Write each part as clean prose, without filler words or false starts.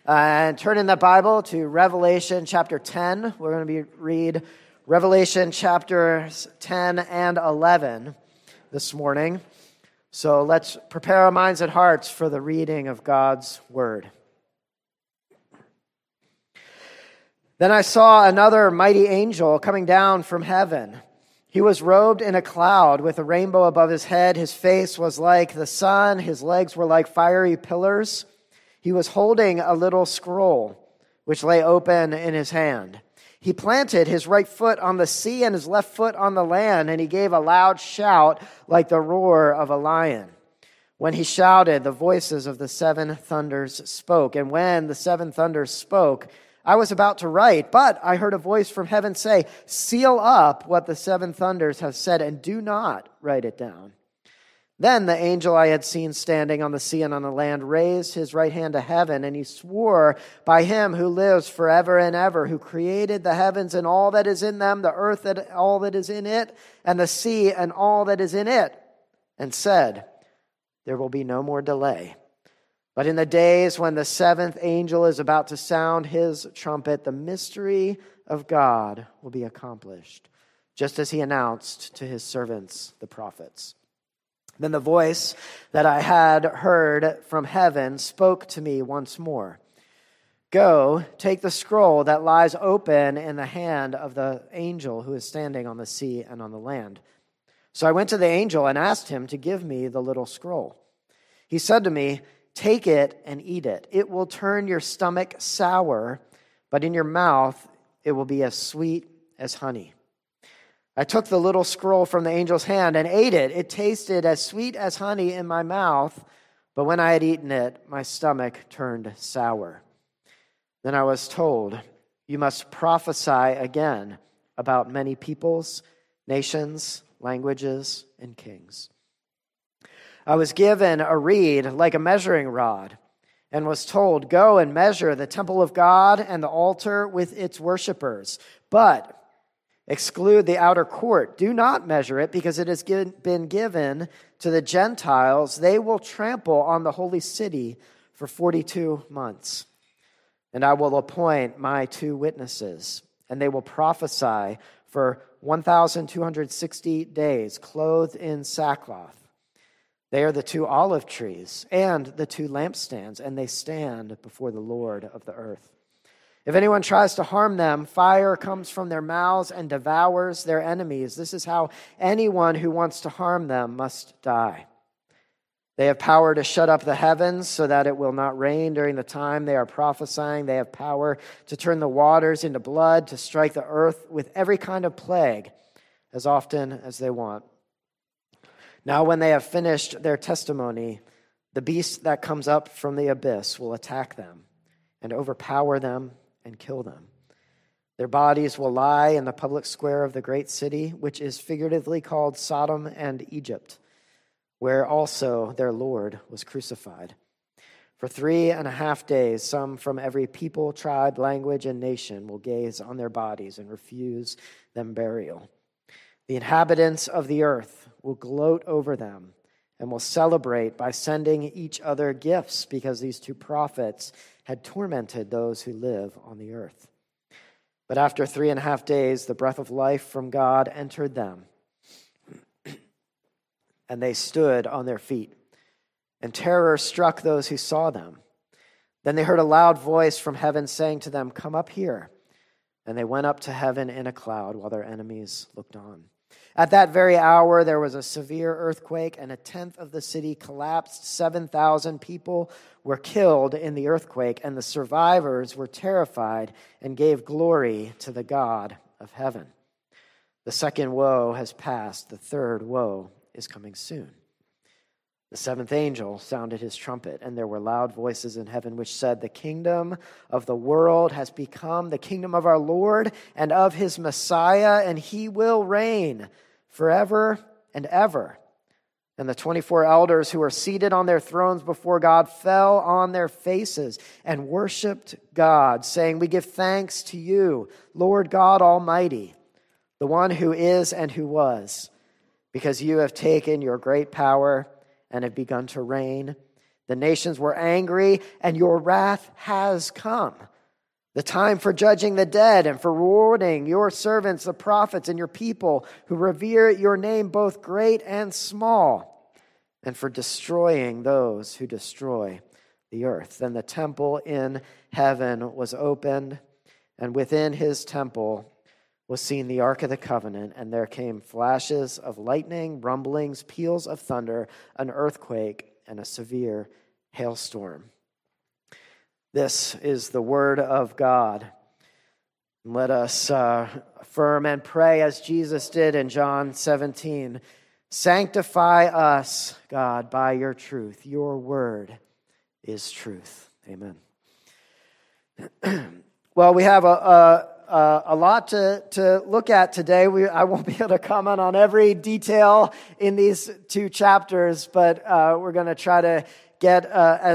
And turn in the Bible to Revelation chapter 10. We're going to read Revelation chapters 10 and 11 this morning. So let's prepare our minds and hearts for the reading of God's word. Then I saw another mighty angel coming down from heaven. He was robed in a cloud with a rainbow above his head. His face was like the sun. His legs were like fiery pillars. He was holding a little scroll, which lay open in his hand. He planted his right foot on the sea and his left foot on the land, and he gave a loud shout like the roar of a lion. When he shouted, the voices of the seven thunders spoke. And when the seven thunders spoke, I was about to write, but I heard a voice from heaven say, "Seal up what the seven thunders have said, and do not write it down." Then the angel I had seen standing on the sea and on the land raised his right hand to heaven, and he swore by him who lives forever and ever, who created the heavens and all that is in them, the earth and all that is in it, and the sea and all that is in it, and said, "There will be no more delay. But in the days when the seventh angel is about to sound his trumpet, the mystery of God will be accomplished, just as he announced to his servants, the prophets." Then the voice that I had heard from heaven spoke to me once more. "Go, take the scroll that lies open in the hand of the angel who is standing on the sea and on the land." So I went to the angel and asked him to give me the little scroll. He said to me, "Take it and eat it. It will turn your stomach sour, but in your mouth it will be as sweet as honey." I took the little scroll from the angel's hand and ate it. It tasted as sweet as honey in my mouth, but when I had eaten it, my stomach turned sour. Then I was told, "You must prophesy again about many peoples, nations, languages, and kings." I was given a reed like a measuring rod and was told, "Go and measure the temple of God and the altar with its worshipers, but exclude the outer court. Do not measure it, because it has been given to the Gentiles. They will trample on the holy city for 42 months. And I will appoint my 2 witnesses, and they will prophesy for 1,260 days, clothed in sackcloth. They are the 2 olive trees and the 2 lampstands, and they stand before the Lord of the earth. If anyone tries to harm them, fire comes from their mouths and devours their enemies. This is how anyone who wants to harm them must die. They have power to shut up the heavens so that it will not rain during the time they are prophesying. They have power to turn the waters into blood, to strike the earth with every kind of plague as often as they want. Now when they have finished their testimony, the beast that comes up from the abyss will attack them and overpower them and kill them. Their bodies will lie in the public square of the great city, which is figuratively called Sodom and Egypt, where also their Lord was crucified. For 3.5 days, some from every people, tribe, language, and nation will gaze on their bodies and refuse them burial. The inhabitants of the earth will gloat over them and will celebrate by sending each other gifts, because these 2 prophets had tormented those who live on the earth. But after 3.5 days, the breath of life from God entered them, and they stood on their feet, and terror struck those who saw them. Then they heard a loud voice from heaven saying to them, "Come up here." And they went up to heaven in a cloud while their enemies looked on. At that very hour, there was a severe earthquake, and 1/10 of the city collapsed. 7,000 people were killed in the earthquake, and the survivors were terrified and gave glory to the God of heaven. The second woe has passed. The third woe is coming soon. The 7th angel sounded his trumpet, and there were loud voices in heaven which said, "The kingdom of the world has become the kingdom of our Lord and of his Messiah, and he will reign forever and ever." And the 24 elders who were seated on their thrones before God fell on their faces and worshiped God, saying, "We give thanks to you, Lord God Almighty, the one who is and who was, because you have taken your great power and have begun to reign. The nations were angry, and your wrath has come. The time for judging the dead and for rewarding your servants, the prophets, and your people who revere your name, both great and small, and for destroying those who destroy the earth. Then the temple in heaven was opened, and within his temple was seen the Ark of the Covenant, and there came flashes of lightning, rumblings, peals of thunder, an earthquake, and a severe hailstorm. This is the word of God. Let us affirm and pray as Jesus did in John 17. Sanctify us, God, by your truth. Your word is truth. Amen. Well, we have a lot to look at today. I won't be able to comment on every detail in these two chapters, but we're going to try to get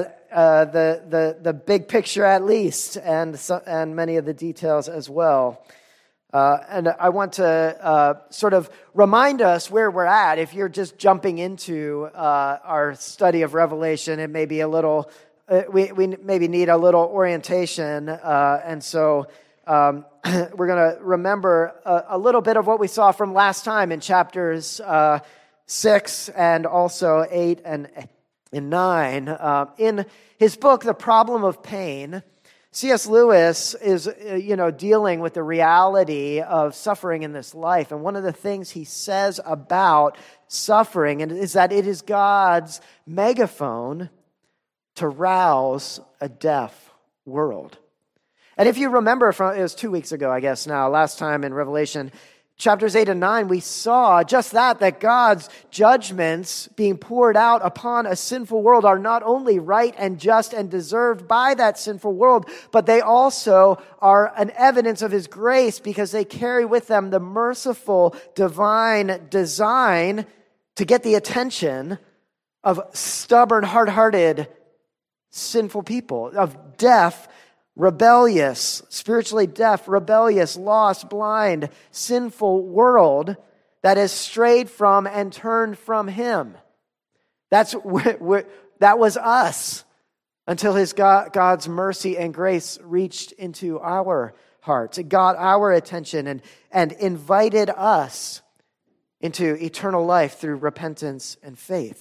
the big picture at least, and many of the details as well. And I want to sort of remind us where we're at. If you're just jumping into our study of Revelation, it may be a little. We maybe need a little orientation, and so we're going to remember a little bit of what we saw from last time in chapters 6 and also 8 and 9. In his book, The Problem of Pain, C.S. Lewis is dealing with the reality of suffering in this life. And one of the things he says about suffering is that it is God's megaphone to rouse a deaf world. And if you remember, it was 2 weeks ago, I guess now, last time in Revelation, chapters 8 and 9, we saw just that God's judgments being poured out upon a sinful world are not only right and just and deserved by that sinful world, but they also are an evidence of his grace because they carry with them the merciful divine design to get the attention of stubborn, hard-hearted, sinful people, of deaf, rebellious, spiritually deaf, rebellious, lost, blind, sinful world that has strayed from and turned from him. That was us until God's mercy and grace reached into our hearts. It got our attention and invited us into eternal life through repentance and faith.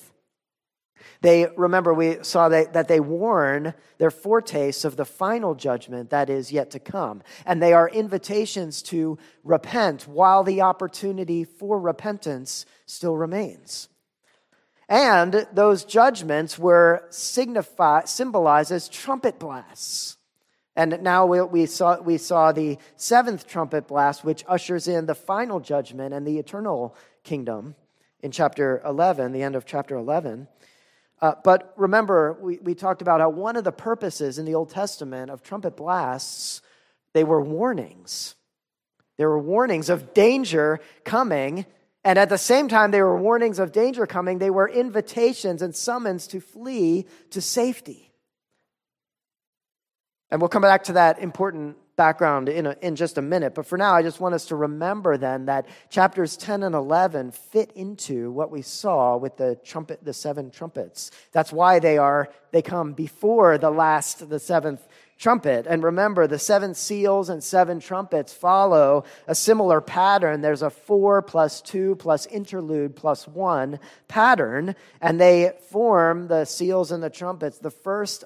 We saw that they warn their foretastes of the final judgment that is yet to come. And they are invitations to repent while the opportunity for repentance still remains. And those judgments were symbolized as trumpet blasts. And now we saw the seventh trumpet blast, which ushers in the final judgment and the eternal kingdom in chapter 11, the end of chapter 11. But remember, we talked about how one of the purposes in the Old Testament of trumpet blasts, they were warnings. They were warnings of danger coming, and at the same time they were warnings of danger coming, they were invitations and summons to flee to safety. And we'll come back to that important background in just a minute. But for now, I just want us to remember then that chapters 10 and 11 fit into what we saw with the seven trumpets. That's why they come before the seventh trumpet. And remember, the seven seals and seven trumpets follow a similar pattern. There's a 4 + 2 + interlude + 1 pattern, and they form the seals and the trumpets, the first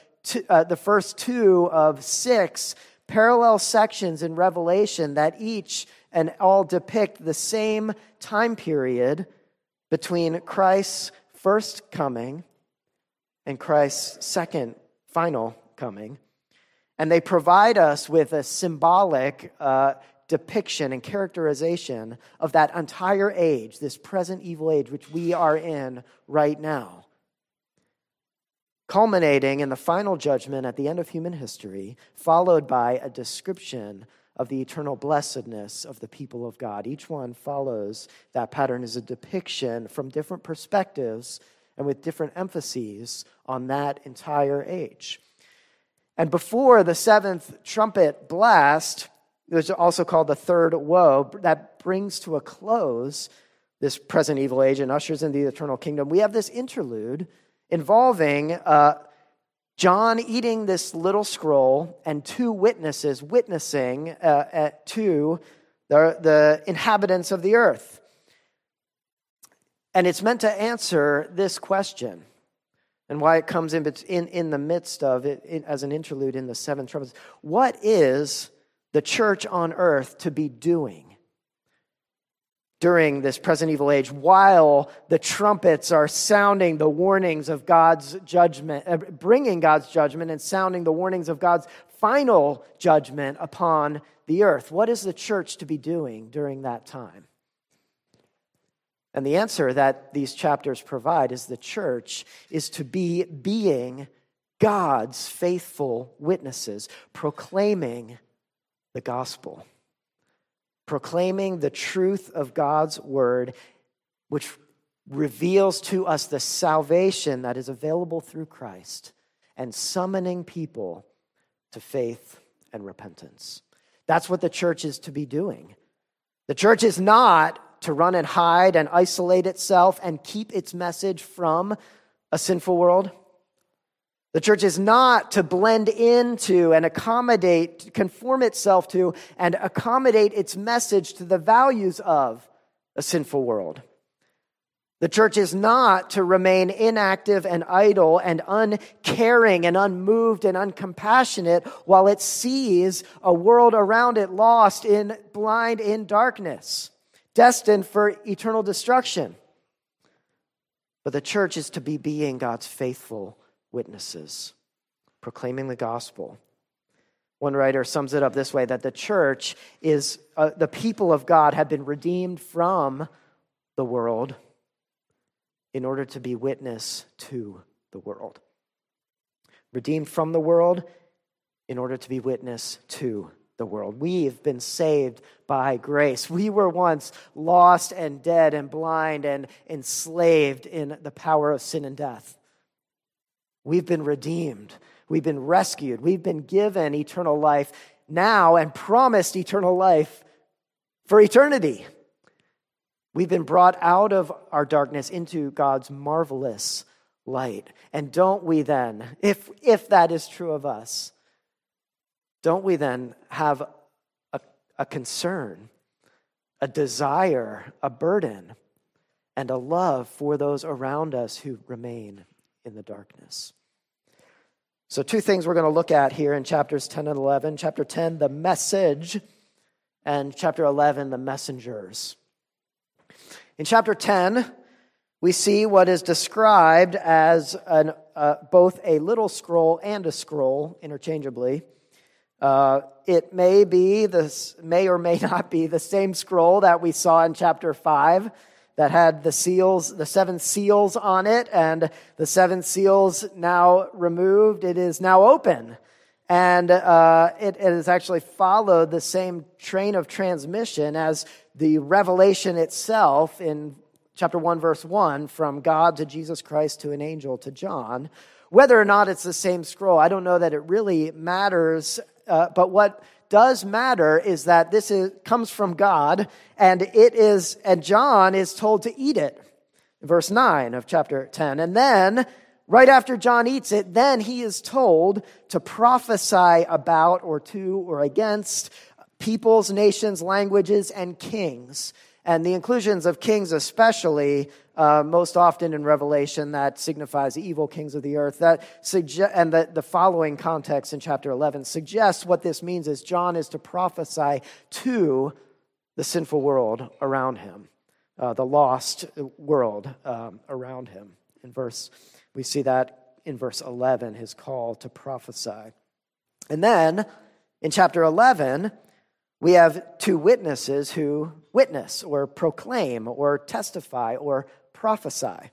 two of 6 parallel sections in Revelation that each and all depict the same time period between Christ's first coming and Christ's second final coming. And they provide us with a symbolic depiction and characterization of that entire age, this present evil age, which we are in right now, culminating in the final judgment at the end of human history, followed by a description of the eternal blessedness of the people of God. Each one follows that pattern as a depiction from different perspectives and with different emphases on that entire age. And before the seventh trumpet blast, it was also called the third woe, that brings to a close this present evil age and ushers in the eternal kingdom. We have this interlude involving John eating this little scroll and two witnesses witnessing to the inhabitants of the earth. And it's meant to answer this question and why it comes in the midst of it as an interlude in the seven trumpets. What is the church on earth to be doing during this present evil age while the trumpets are sounding the warnings of God's judgment, bringing God's judgment and sounding the warnings of God's final judgment upon the earth? What is the church to be doing during that time? And the answer that these chapters provide is the church is to be being God's faithful witnesses, proclaiming the gospel, proclaiming the truth of God's word, which reveals to us the salvation that is available through Christ, and summoning people to faith and repentance. That's what the church is to be doing. The church is not to run and hide and isolate itself and keep its message from a sinful world. The church is not to blend into and accommodate, conform itself to and accommodate its message to the values of a sinful world. The church is not to remain inactive and idle and uncaring and unmoved and uncompassionate while it sees a world around it lost in blind in darkness, destined for eternal destruction. But the church is to be being God's faithful witnesses, proclaiming the gospel. One writer sums it up this way, that the church is, the people of God have been redeemed from the world in order to be witness to the world. Redeemed from the world in order to be witness to the world. We've been saved by grace. We were once lost and dead and blind and enslaved in the power of sin and death. We've been redeemed. We've been rescued. We've been given eternal life now and promised eternal life for eternity. We've been brought out of our darkness into God's marvelous light. And don't we then, if that is true of us, don't we then have a concern, a desire, a burden, and a love for those around us who remain in the darkness? So two things we're going to look at here in chapters 10 and 11. Chapter 10, the message, and chapter 11, the messengers. In chapter 10, we see what is described as both a little scroll and a scroll interchangeably. It may or may not be the same scroll that we saw in chapter 5 that had the seals, the 7 seals on it, and the 7 seals now removed. It is now open. And it has actually followed the same train of transmission as the revelation itself in chapter 1, verse 1, from God to Jesus Christ to an angel to John. Whether or not it's the same scroll, I don't know that it really matters. But what does matter is that comes from God, and John is told to eat it. Verse 9 of chapter 10. And then, right after John eats it, then he is told to prophesy about or to or against peoples, nations, languages, and kings. And the inclusions of kings especially, most often in Revelation, that signifies the evil kings of the earth. And the following context in chapter 11 suggests what this means is John is to prophesy to the sinful world around him, the lost world around him. We see that in verse 11, his call to prophesy. And then in chapter 11, we have 2 witnesses who witness or proclaim or testify or prophesy.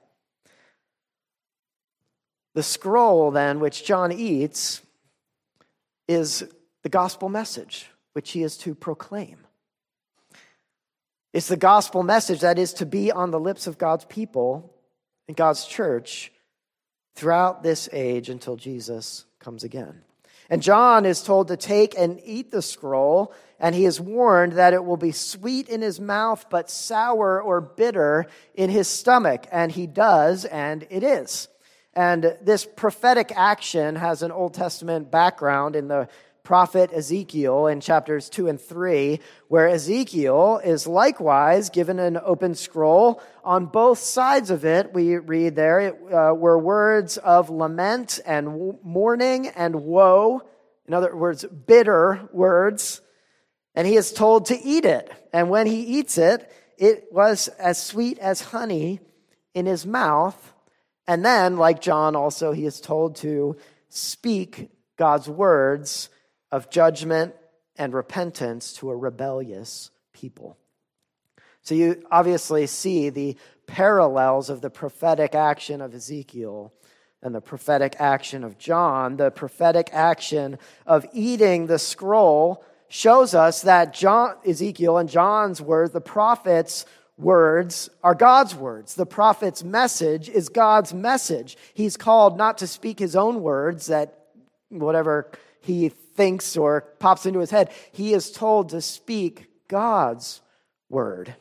The scroll, then, which John eats, is the gospel message, which he is to proclaim. It's the gospel message that is to be on the lips of God's people and God's church throughout this age until Jesus comes again. And John is told to take and eat the scroll, and he is warned that it will be sweet in his mouth, but sour or bitter in his stomach. And he does, and it is. And this prophetic action has an Old Testament background in the prophet Ezekiel in chapters 2 and 3, where Ezekiel is likewise given an open scroll. On both sides of it, we read there, were words of lament and mourning and woe. In other words, bitter words. And he is told to eat it. And when he eats it, it was as sweet as honey in his mouth. And then, like John also, he is told to speak God's words of judgment and repentance to a rebellious people. So you obviously see the parallels of the prophetic action of Ezekiel and the prophetic action of John. The prophetic action of eating the scroll shows us that Ezekiel and John's words, the prophet's words, are God's words. The prophet's message is God's message. He's called not to speak his own words, that whatever he thinks or pops into his head. He is told to speak God's word.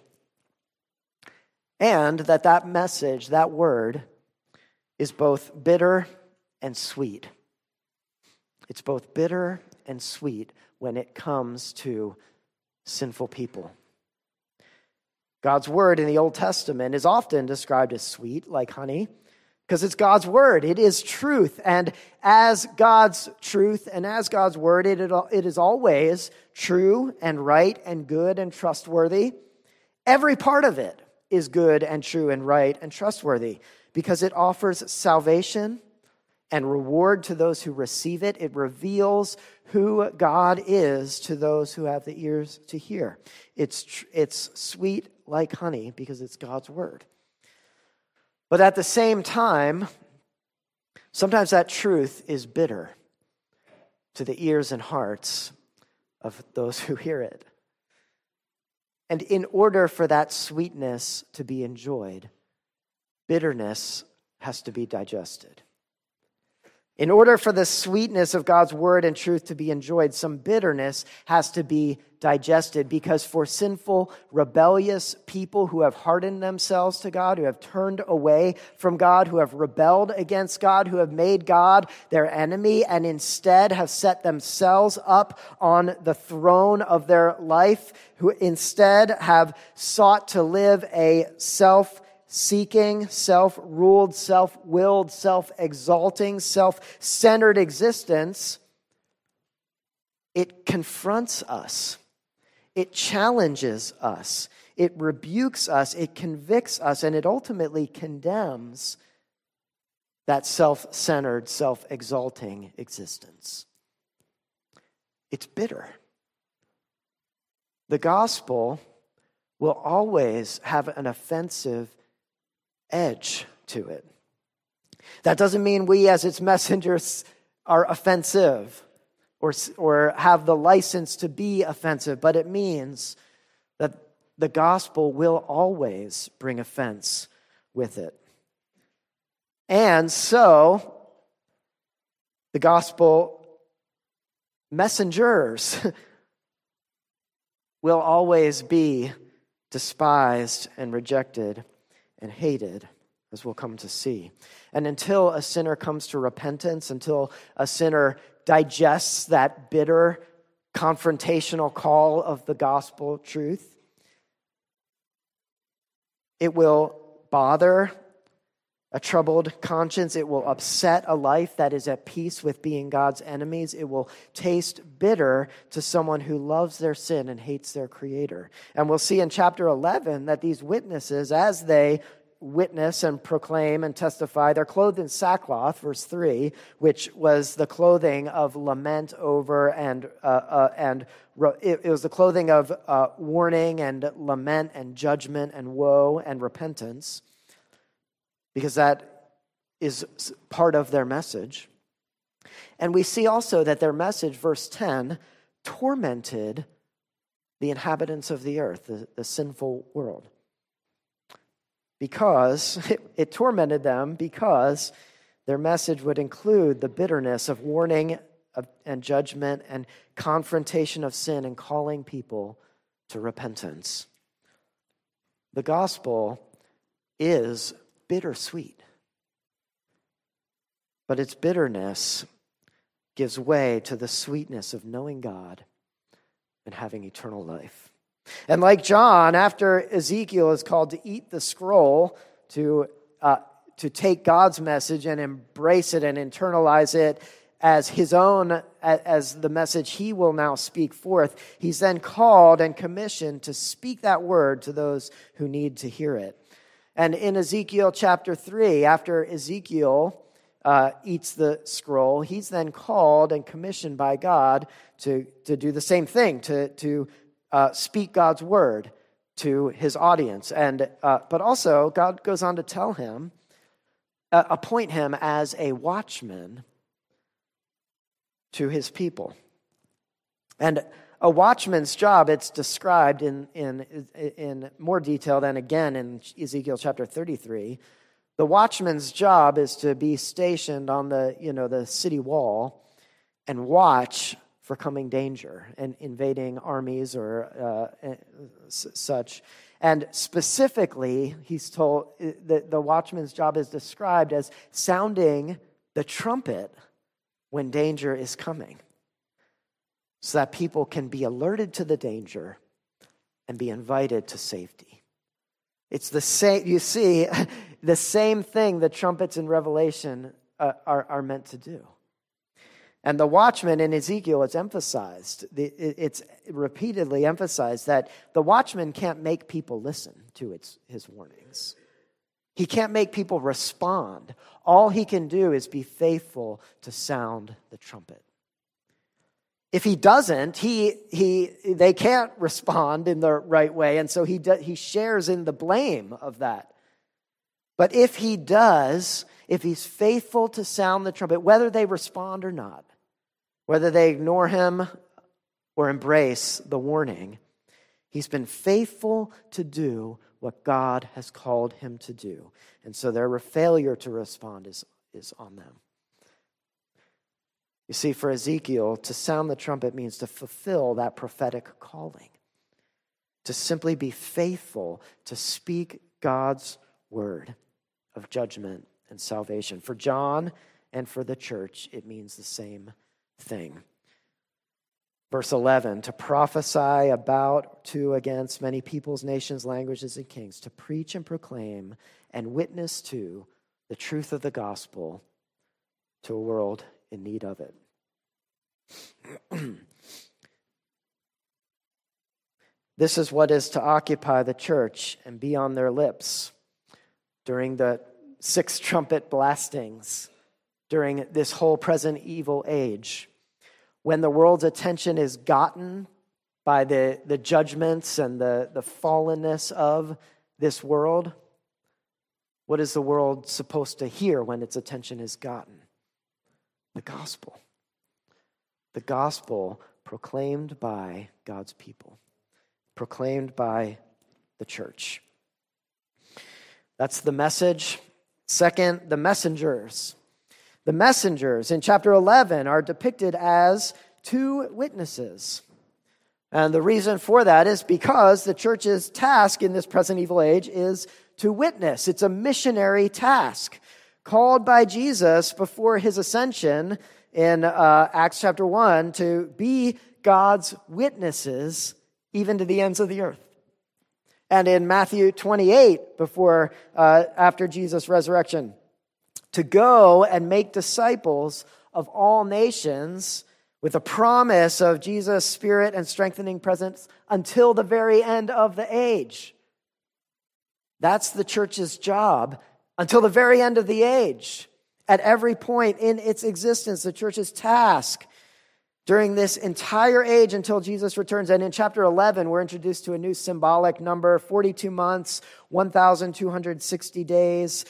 And that message, that word, is both bitter and sweet. It's both bitter and sweet when it comes to sinful people. God's word in the Old Testament is often described as sweet, like honey, because it's God's word. It is truth. And as God's truth and as God's word, it is always true and right and good and trustworthy. Every part of it is good and true and right and trustworthy because it offers salvation and reward to those who receive it. It reveals who God is to those who have the ears to hear. It's sweet like honey because it's God's word. But at the same time, sometimes that truth is bitter to the ears and hearts of those who hear it. And in order for that sweetness to be enjoyed, bitterness has to be digested. In order for the sweetness of God's word and truth to be enjoyed, some bitterness has to be digested, because for sinful, rebellious people who have hardened themselves to God, who have turned away from God, who have rebelled against God, who have made God their enemy and instead have set themselves up on the throne of their life, who instead have sought to live a self-seeking, self-ruled, self-willed, self-exalting, self-centered existence, it confronts us. It challenges us. It rebukes us. It convicts us. And it ultimately condemns that self-centered, self-exalting existence. It's bitter. The gospel will always have an offensive edge to it. That doesn't mean we as its messengers are offensive or have the license to be offensive, but it means that the gospel will always bring offense with it. And so, the gospel messengers will always be despised and rejected and hated, as we'll come to see. And until a sinner comes to repentance, until a sinner digests that bitter, confrontational call of the gospel truth, it will bother a troubled conscience. It will upset a life that is at peace with being God's enemies. It will taste bitter to someone who loves their sin and hates their Creator. And we'll see in chapter 11 that these witnesses, as they witness and proclaim and testify, they're clothed in sackcloth, verse 3, which was the clothing of lament over and it was the clothing of warning and lament and judgment and woe and repentance, because that is part of their message. And we see also that their message, verse 10, tormented the inhabitants of the earth, the sinful world. Because it tormented them, because their message would include the bitterness of warning and judgment and confrontation of sin and calling people to repentance. The gospel is bittersweet. but its bitterness gives way to the sweetness of knowing God and having eternal life. And like John, after Ezekiel is called to eat the scroll, to take God's message and embrace it and internalize it as his own, as the message he will now speak forth, he's then called and commissioned to speak that word to those who need to hear it. And in Ezekiel chapter 3, after Ezekiel eats the scroll, he's then called and commissioned by God to do the same thing, to speak God's word to his audience. And but also, God goes on to tell him, appoint him as a watchman to his people. And a watchman's job, it's described in more detail than again in Ezekiel chapter 33. The watchman's job is to be stationed on the city wall and watch for coming danger and invading armies or such. And specifically, he's told that the watchman's job is described as sounding the trumpet when danger is coming, so that people can be alerted to the danger and be invited to safety. It's the same, you see, the same thing the trumpets in Revelation are meant to do. And the watchman in Ezekiel, it's emphasized, it's repeatedly emphasized that the watchman can't make people listen to his warnings. He can't make people respond. All he can do is be faithful to sound the trumpet. If he doesn't, they can't respond in the right way, and so he shares in the blame of that. But if he does, if he's faithful to sound the trumpet, whether they respond or not, whether they ignore him or embrace the warning, he's been faithful to do what God has called him to do. And so their failure to respond is on them. You see, for Ezekiel, to sound the trumpet means to fulfill that prophetic calling, to simply be faithful to speak God's word of judgment and salvation. For John and for the church, it means the same thing. Verse 11, to prophesy about, to, against many peoples, nations, languages, and kings, to preach and proclaim and witness to the truth of the gospel to a world in need of it. This is what is to occupy the church and be on their lips during the 6 trumpet blastings, during this whole present evil age. When the world's attention is gotten by the judgments and the fallenness of this world, what is the world supposed to hear when its attention is gotten? The gospel. The gospel proclaimed by God's people, proclaimed by the church. That's the message. Second, the messengers. The messengers in chapter 11 are depicted as 2 witnesses. And the reason for that is because the church's task in this present evil age is to witness. It's a missionary task called by Jesus before his ascension in Acts chapter 1 to be God's witnesses even to the ends of the earth. And in Matthew 28, after Jesus' resurrection, to go and make disciples of all nations with a promise of Jesus' spirit and strengthening presence until the very end of the age. That's the church's job until the very end of the age. At every point in its existence, the church's task during this entire age until Jesus returns. And in chapter 11, we're introduced to a new symbolic number, 42 months, 1,260 days.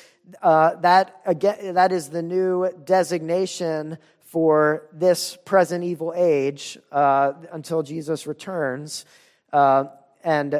That is the new designation for this present evil age until Jesus returns. And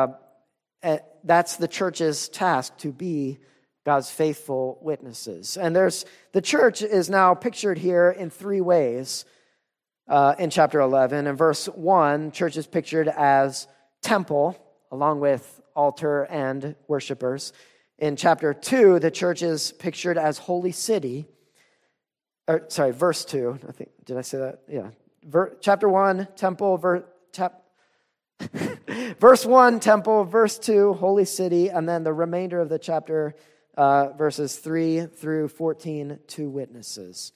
that's the church's task, to be God's faithful witnesses. And the church is now pictured here in 3 ways in chapter 11. In verse 1, church is pictured as temple, along with altar and worshipers. In chapter 2, the church is pictured as holy city. verse 2. I think, did I say that? Yeah. Chapter 1, temple, verse 1, temple, verse 2, holy city, and then the remainder of the chapter, verses 3 through 14, 2 witnesses.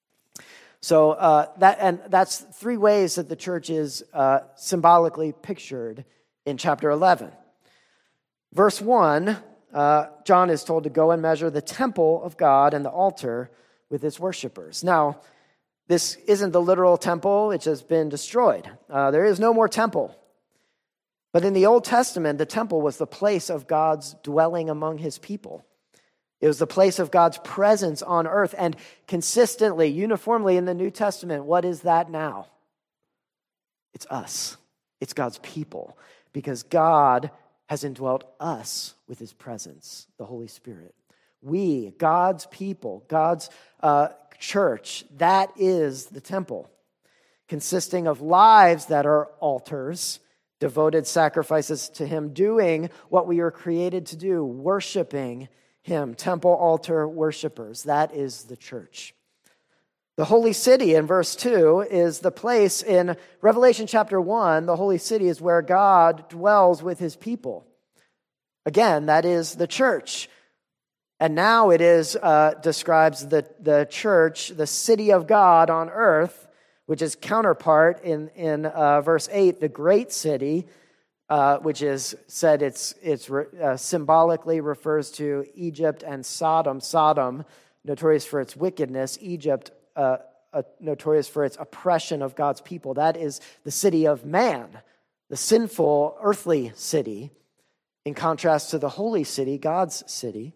So that's three ways that the church is symbolically pictured in chapter 11. Verse 1, John is told to go and measure the temple of God and the altar with its worshipers. Now, this isn't the literal temple, which has been destroyed. There is no more temple. But in the Old Testament, the temple was the place of God's dwelling among his people. It was the place of God's presence on earth. And consistently, uniformly in the New Testament, what is that now? It's us. It's God's people. Because God has indwelt us with his presence, the Holy Spirit. We, God's people, God's church, that is the temple, consisting of lives that are altars, devoted sacrifices to him, doing what we were created to do, worshiping him, temple, altar, worshipers. That is the church. The holy city in verse 2 is the place in Revelation chapter 1. The holy city is where God dwells with his people. Again, that is the church. And now it is describes the church, the city of God on earth, which is counterpart in verse 8, the great city, which is said it's symbolically refers to Egypt and Sodom. Sodom, notorious for its wickedness. Egypt, notorious for its oppression of God's people. That is the city of man, the sinful earthly city, in contrast to the holy city, God's city.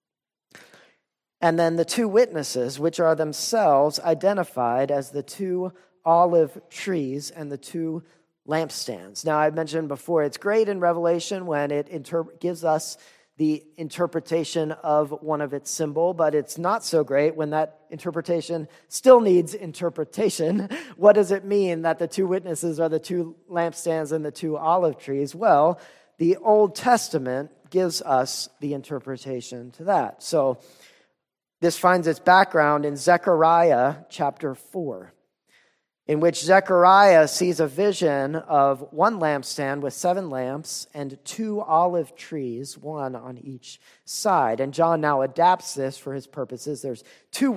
And then the two witnesses, which are themselves identified as the two olive trees and the two lampstands. Now, I mentioned before, it's great in Revelation when it gives us the interpretation of one of its symbol, but it's not so great when that interpretation still needs interpretation. What does it mean that the two witnesses are the two lampstands and the two olive trees? Well, the Old Testament gives us the interpretation to that. So, this finds its background in Zechariah chapter 4, in which Zechariah sees a vision of one lampstand with 7 lamps and 2 olive trees, one on each side. And John now adapts this for his purposes. There's 2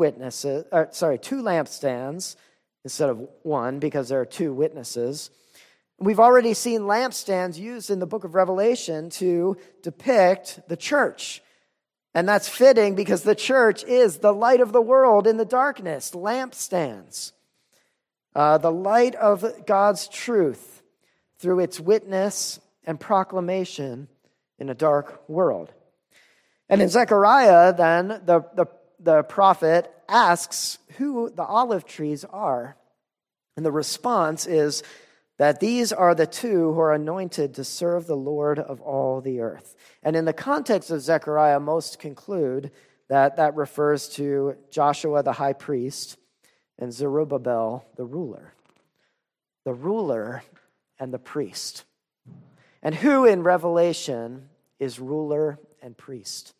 lampstands instead of one, because there are 2 witnesses. We've already seen lampstands used in the book of Revelation to depict the church. And that's fitting because the church is the light of the world in the darkness, lampstands. The light of God's truth through its witness and proclamation in a dark world. And in Zechariah, then, the prophet asks who the olive trees are. And the response is that these are the 2 who are anointed to serve the Lord of all the earth. And in the context of Zechariah, most conclude that that refers to Joshua the high priest and Zerubbabel the ruler. The ruler and the priest. And who in Revelation is ruler and priest?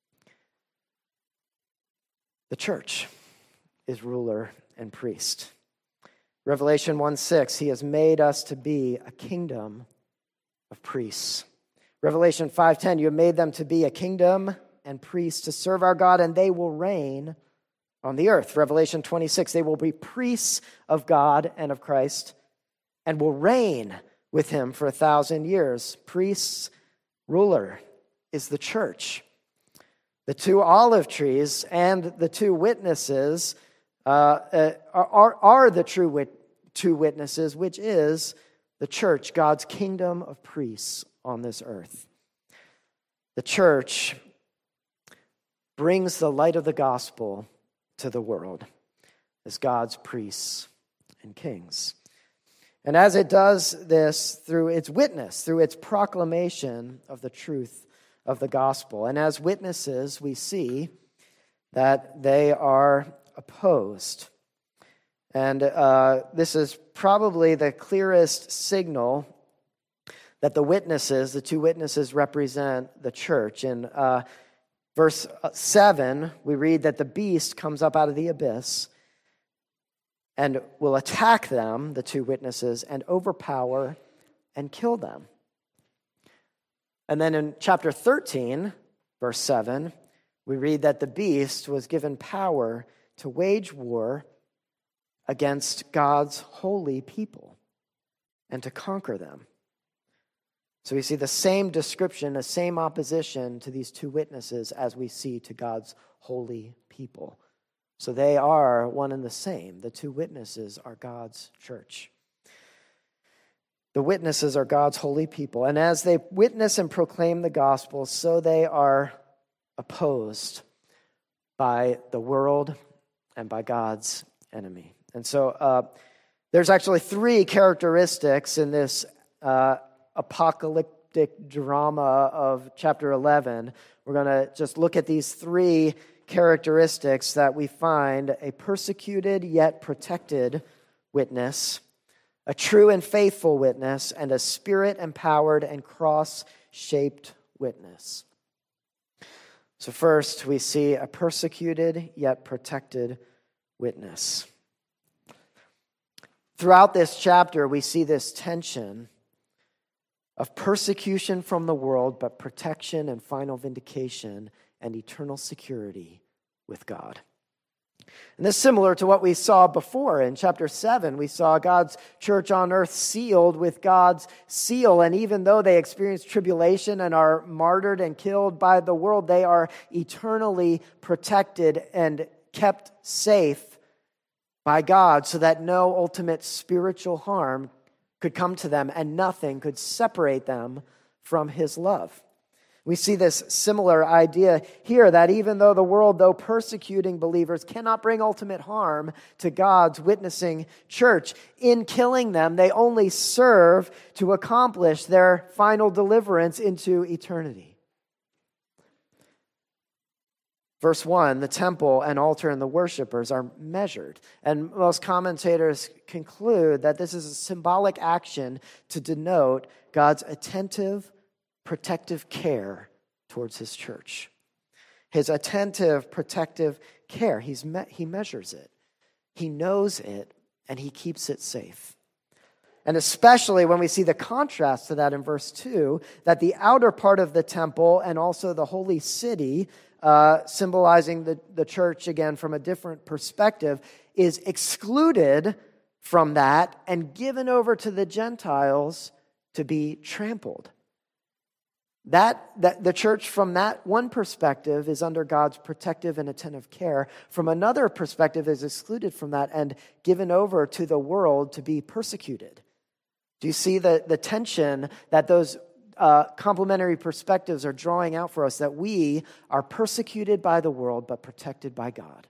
The church is ruler and priest. Revelation 1:6, he has made us to be a kingdom of priests. Revelation 5:10, you have made them to be a kingdom and priests to serve our God, and they will reign on the earth. Revelation 26, they will be priests of God and of Christ and will reign with him for 1,000 years. Priests, ruler is the church. The 2 olive trees and the 2 witnesses are the two witnesses, which is the church, God's kingdom of priests on this earth. The church brings the light of the gospel to the world as God's priests and kings. And as it does this through its witness, through its proclamation of the truth of the gospel. And as witnesses, we see that they are opposed. And this is probably the clearest signal that the witnesses, the 2 witnesses, represent the church. In verse 7, we read that the beast comes up out of the abyss, and will attack them, the two witnesses, and overpower and kill them. And then in chapter 13, verse 7, we read that the beast was given power to wage war against God's holy people and to conquer them. So we see the same description, the same opposition to these two witnesses as we see to God's holy people. So they are one and the same. The two witnesses are God's church. The witnesses are God's holy people. And as they witness and proclaim the gospel, so they are opposed by the world and by God's enemy. And so there's actually three characteristics in this apocalyptic drama of chapter 11. We're going to just look at these three characteristics that we find: a persecuted yet protected witness, a true and faithful witness, and a spirit-empowered and cross-shaped witness. So first, we see a persecuted yet protected witness. Throughout this chapter, we see this tension of persecution from the world, but protection and final vindication and eternal security with God. And this is similar to what we saw before in chapter 7. We saw God's church on earth sealed with God's seal. And even though they experience tribulation and are martyred and killed by the world, they are eternally protected and kept safe by God so that no ultimate spiritual harm could come to them and nothing could separate them from His love. We see this similar idea here, that even though the world, though persecuting believers, cannot bring ultimate harm to God's witnessing church, in killing them, they only serve to accomplish their final deliverance into eternity. Verse 1, the temple and altar and the worshipers are measured. And most commentators conclude that this is a symbolic action to denote God's attentive, protective care towards His church. His attentive, protective care. He measures it. He knows it, and He keeps it safe. And especially when we see the contrast to that in verse 2, that the outer part of the temple and also the holy city, symbolizing the church again from a different perspective, is excluded from that and given over to the Gentiles to be trampled. That the church from that one perspective is under God's protective and attentive care. From another perspective is excluded from that and given over to the world to be persecuted. Do you see the tension that those complementary perspectives are drawing out for us, that we are persecuted by the world but protected by God?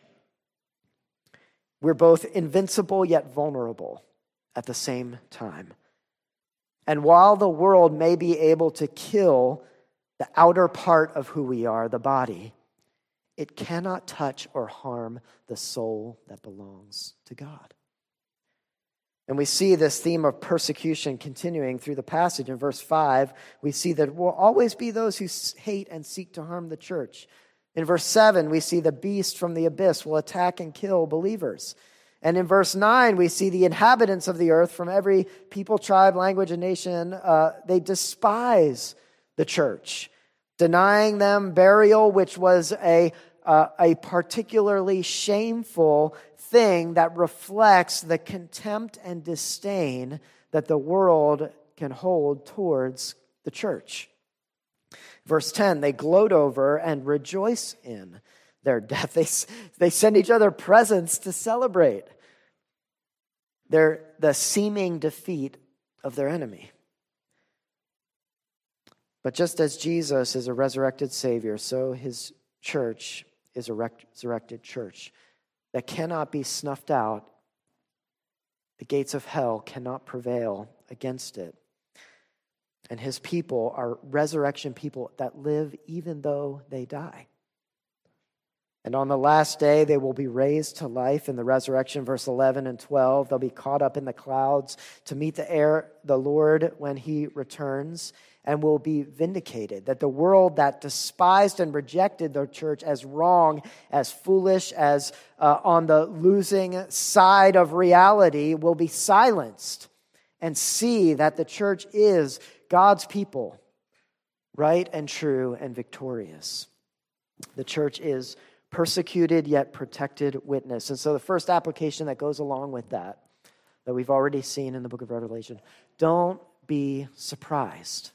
We're both invincible yet vulnerable at the same time. And while the world may be able to kill the outer part of who we are, the body, it cannot touch or harm the soul that belongs to God. And we see this theme of persecution continuing through the passage. In verse 5, we see that it will always be those who hate and seek to harm the church. In verse 7, we see the beast from the abyss will attack and kill believers. And in verse 9, we see the inhabitants of the earth from every people, tribe, language, and nation, they despise the church, denying them burial, which was a particularly shameful thing that reflects the contempt and disdain that the world can hold towards the church. Verse 10, they gloat over and rejoice in their death. They send each other presents to celebrate the seeming defeat of their enemy. But just as Jesus is a resurrected Savior, so His church is a resurrected church that cannot be snuffed out. The gates of hell cannot prevail against it. And His people are resurrection people that live even though they die. And on the last day, they will be raised to life in the resurrection, verse 11 and 12. They'll be caught up in the clouds to meet the Lord when he returns, and will be vindicated. That the world that despised and rejected the church as wrong, as foolish, as on the losing side of reality will be silenced and see that the church is God's people, right and true and victorious. The church is persecuted yet protected witness. And so the first application that goes along with that we've already seen in the book of Revelation, don't be surprised.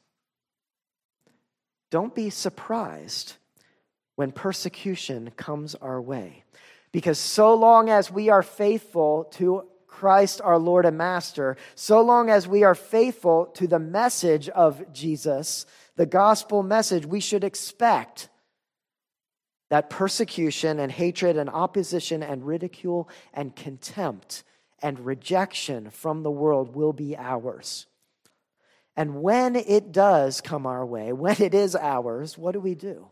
Don't be surprised when persecution comes our way. Because so long as we are faithful to Christ our Lord and Master, so long as we are faithful to the message of Jesus, the gospel message, we should expect that persecution and hatred and opposition and ridicule and contempt and rejection from the world will be ours. And when it does come our way, when it is ours, what do?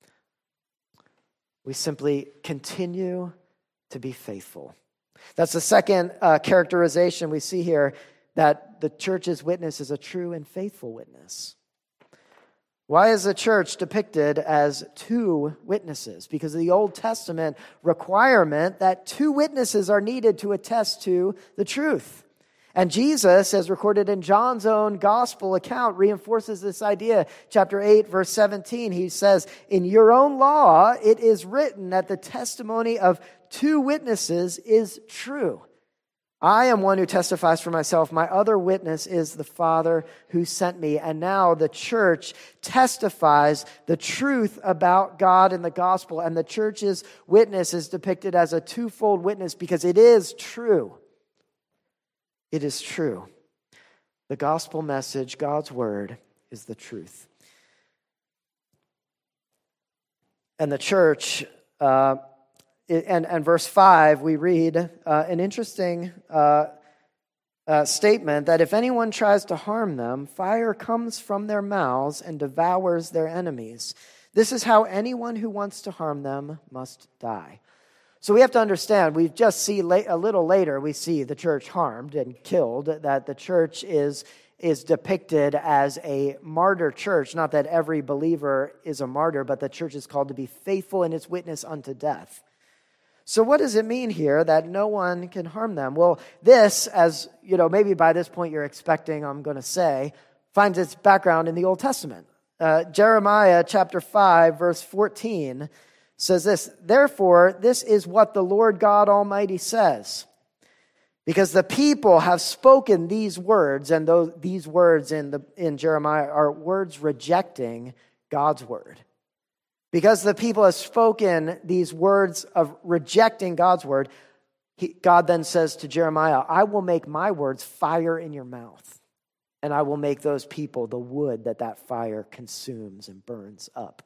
We simply continue to be faithful. That's the second characterization we see here, that the church's witness is a true and faithful witness. Why is the church depicted as two witnesses? Because of the Old Testament requirement that two witnesses are needed to attest to the truth. And Jesus, as recorded in John's own gospel account, reinforces this idea. Chapter 8, verse 17, he says, "In your own law, it is written that the testimony of two witnesses is true. I am one who testifies for myself. My other witness is the Father who sent me." And now the church testifies the truth about God and the gospel. And the church's witness is depicted as a twofold witness because it is true. It is true. The gospel message, God's word, is the truth. And the church, and verse 5, we read an interesting statement that if anyone tries to harm them, fire comes from their mouths and devours their enemies. This is how anyone who wants to harm them must die. So we have to understand, we just see a little later, we see the church harmed and killed, that the church is depicted as a martyr church. Not that every believer is a martyr, but the church is called to be faithful in its witness unto death. So what does it mean here that no one can harm them? Well, this, as you know, maybe by this point you're expecting, I'm going to say, finds its background in the Old Testament. Jeremiah chapter 5, verse 14 says this, "Therefore, this is what the Lord God Almighty says. Because the people have spoken these words," and these words in Jeremiah are words rejecting God's word. Because the people have spoken these words of rejecting God's word, God then says to Jeremiah, "I will make my words fire in your mouth, and I will make those people the wood that fire consumes and burns up."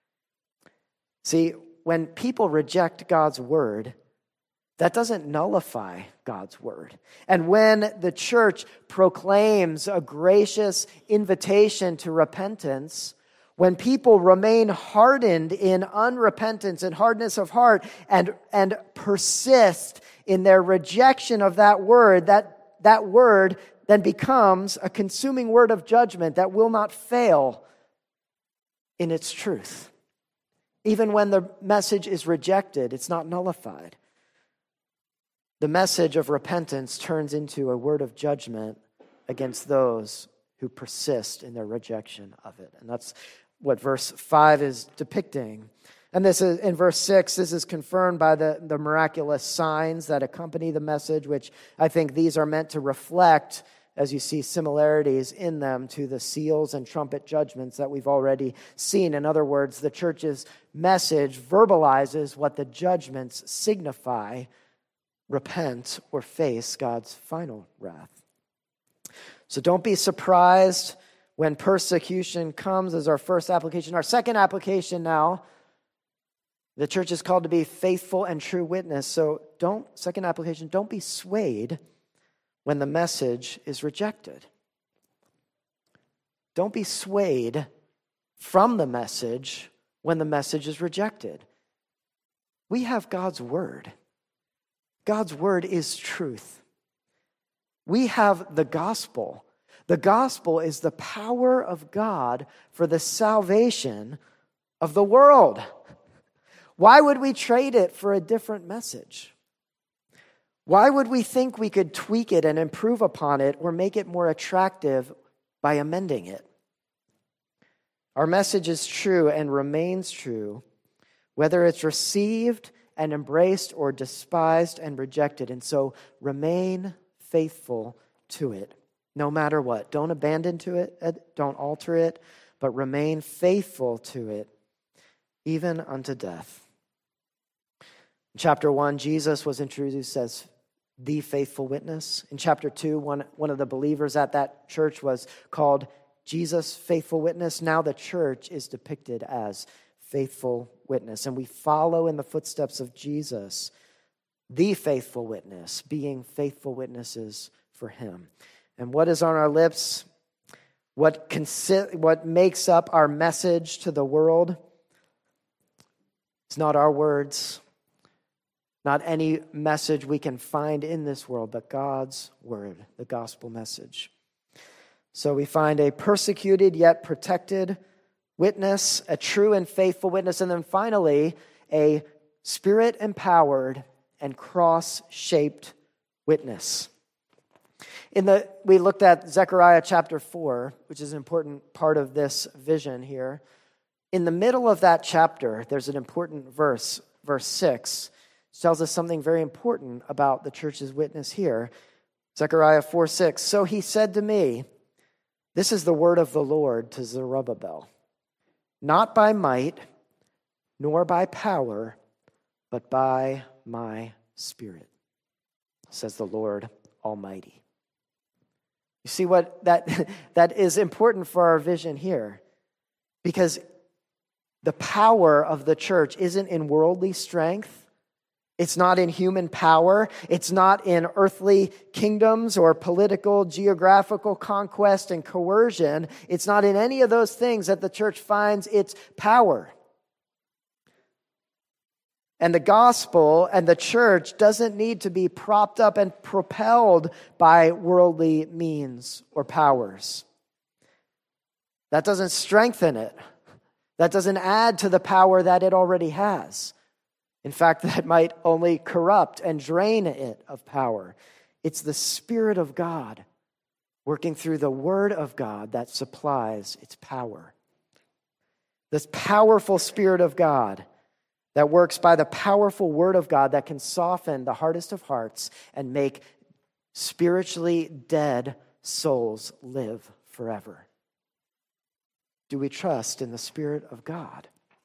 See, when people reject God's word, that doesn't nullify God's word. And when the church proclaims a gracious invitation to repentance, when people remain hardened in unrepentance and hardness of heart and persist in their rejection of that word then becomes a consuming word of judgment that will not fail in its truth. Even when the message is rejected, it's not nullified. The message of repentance turns into a word of judgment against those who persist in their rejection of it. And that's what verse 5 is depicting. And this is in verse 6, this is confirmed by the miraculous signs that accompany the message, which I think these are meant to reflect, as you see similarities in them, to the seals and trumpet judgments that we've already seen. In other words, the church's message verbalizes what the judgments signify: repent or face God's final wrath. So don't be surprised when persecution comes, as our first application. Our second application now, the church is called to be faithful and true witness. So second application, don't be swayed when the message is rejected. Don't be swayed from the message when the message is rejected. We have God's word. God's word is truth. We have the gospel. The gospel is the power of God for the salvation of the world. Why would we trade it for a different message? Why would we think we could tweak it and improve upon it or make it more attractive by amending it? Our message is true and remains true, whether it's received and embraced or despised and rejected. And so remain faithful to it, no matter what. Don't abandon to it, don't alter it, but remain faithful to it, even unto death. In chapter 1, Jesus was introduced as the faithful witness. In chapter 2, one of the believers at that church was called Jesus, faithful witness. Now the church is depicted as faithful witness. And we follow in the footsteps of Jesus, the faithful witness, being faithful witnesses for him. And what is on our lips? What makes up our message to the world? It's not our words, not any message we can find in this world, but God's word, the gospel message. So we find a persecuted yet protected witness, a true and faithful witness, and then finally, a spirit-empowered and cross-shaped witness. We looked at Zechariah chapter 4, which is an important part of this vision here. In the middle of that chapter, there's an important verse, verse 6, which tells us something very important about the church's witness here. Zechariah 4:6. So he said to me, this is the word of the Lord to Zerubbabel, not by might, nor by power, but by my Spirit, says the Lord Almighty. You see what that is important for our vision here, because the power of the church isn't in worldly strength. It's not in human power. It's not in earthly kingdoms or political, geographical conquest and coercion. It's not in any of those things that the church finds its power. And the gospel and the church doesn't need to be propped up and propelled by worldly means or powers. That doesn't strengthen it. That doesn't add to the power that it already has. In fact, that might only corrupt and drain it of power. It's the Spirit of God working through the Word of God that supplies its power. This powerful Spirit of God that works by the powerful Word of God that can soften the hardest of hearts and make spiritually dead souls live forever. Do we trust in the Spirit of God?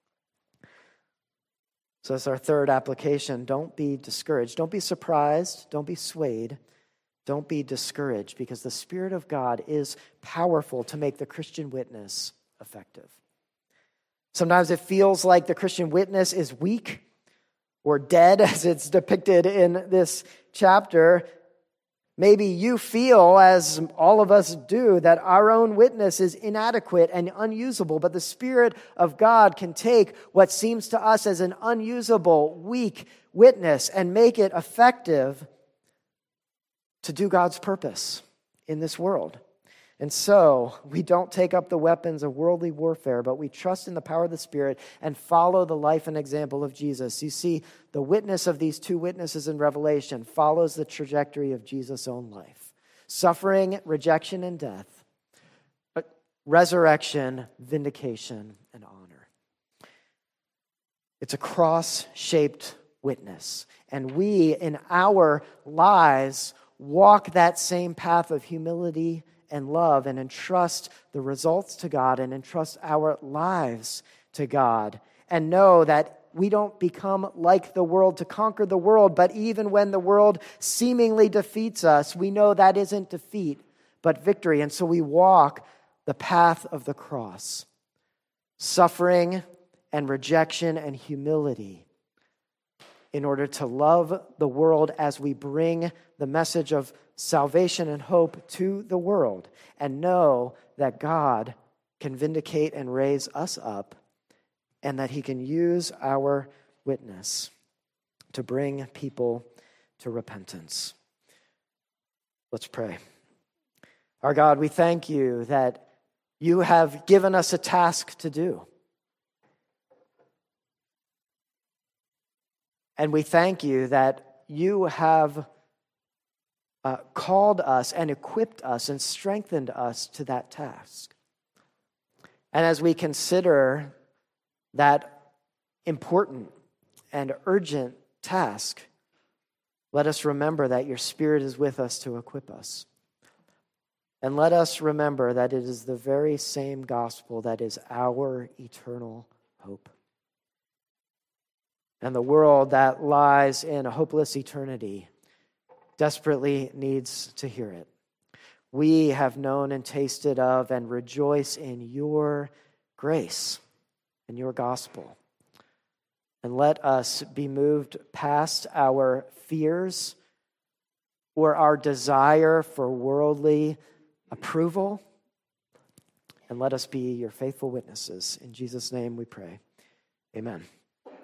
So that's our third application. Don't be discouraged. Don't be surprised. Don't be swayed. Don't be discouraged, because the Spirit of God is powerful to make the Christian witness effective. Sometimes it feels like the Christian witness is weak or dead, as it's depicted in this chapter. Maybe you feel, as all of us do, that our own witness is inadequate and unusable, but the Spirit of God can take what seems to us as an unusable, weak witness and make it effective to do God's purpose in this world. And so we don't take up the weapons of worldly warfare, but we trust in the power of the Spirit and follow the life and example of Jesus. You see, the witness of these two witnesses in Revelation follows the trajectory of Jesus' own life. Suffering, rejection, and death, but resurrection, vindication, and honor. It's a cross-shaped witness. And we, in our lives, walk that same path of humility and love, and entrust the results to God, and entrust our lives to God, and know that we don't become like the world to conquer the world, but even when the world seemingly defeats us, we know that isn't defeat, but victory. And so we walk the path of the cross, suffering and rejection and humility, in order to love the world as we bring the message of salvation and hope to the world, and know that God can vindicate and raise us up, and that he can use our witness. to bring people to repentance. Let's pray. Our God, we thank you that you have given us a task to do. And we thank you that you have called us and equipped us and strengthened us to that task. And as we consider that important and urgent task, let us remember that your Spirit is with us to equip us. And let us remember that it is the very same gospel that is our eternal hope. And the world that lies in a hopeless eternity desperately needs to hear it. We have known and tasted of and rejoice in your grace and your gospel. And let us be moved past our fears or our desire for worldly approval. And let us be your faithful witnesses. In Jesus' name we pray. Amen.